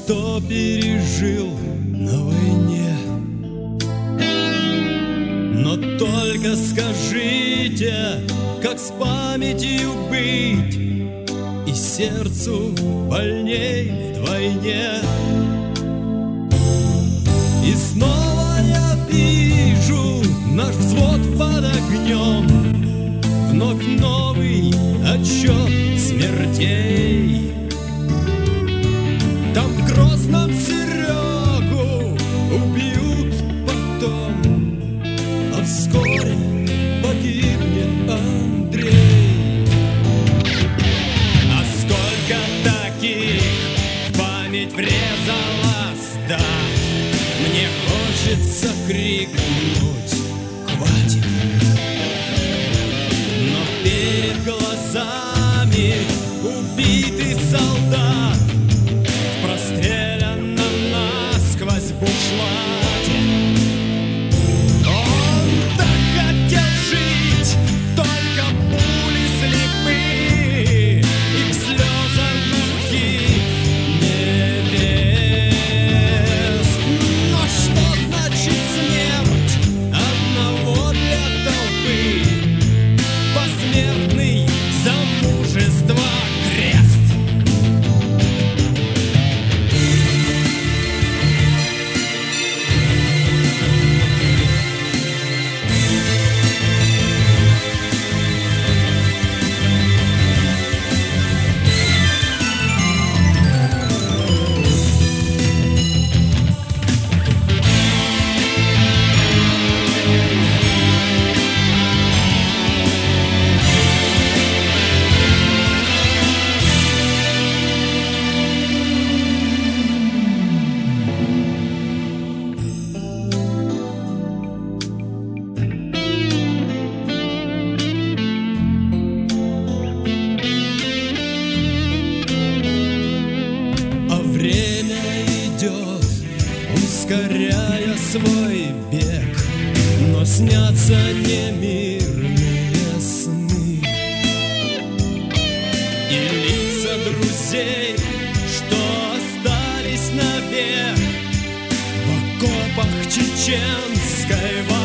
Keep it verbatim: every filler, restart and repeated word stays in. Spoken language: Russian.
что пережил на войне. Но только скажите, как с памятью быть, и сердцу больней вдвойне. И снова я вижу наш взвод под огнем, вновь новый отсчет смертей. Там в Грозном Серегу убьют потом, а вскоре погибнет Андрей. А сколько таких в память врезалось, да, мне хочется крикнуть: хватит! Но перед глазами убитый солдат в простреленном насквозь бушлате. Он так хотел жить, только пули слепые и к слезам глухи невест. Но что значит смерть одного для толпы? Посмертный за мужество крест. Ускоряя свой бег, но снятся немирные сны. И лица друзей, что остались навек в окопах чеченской войны.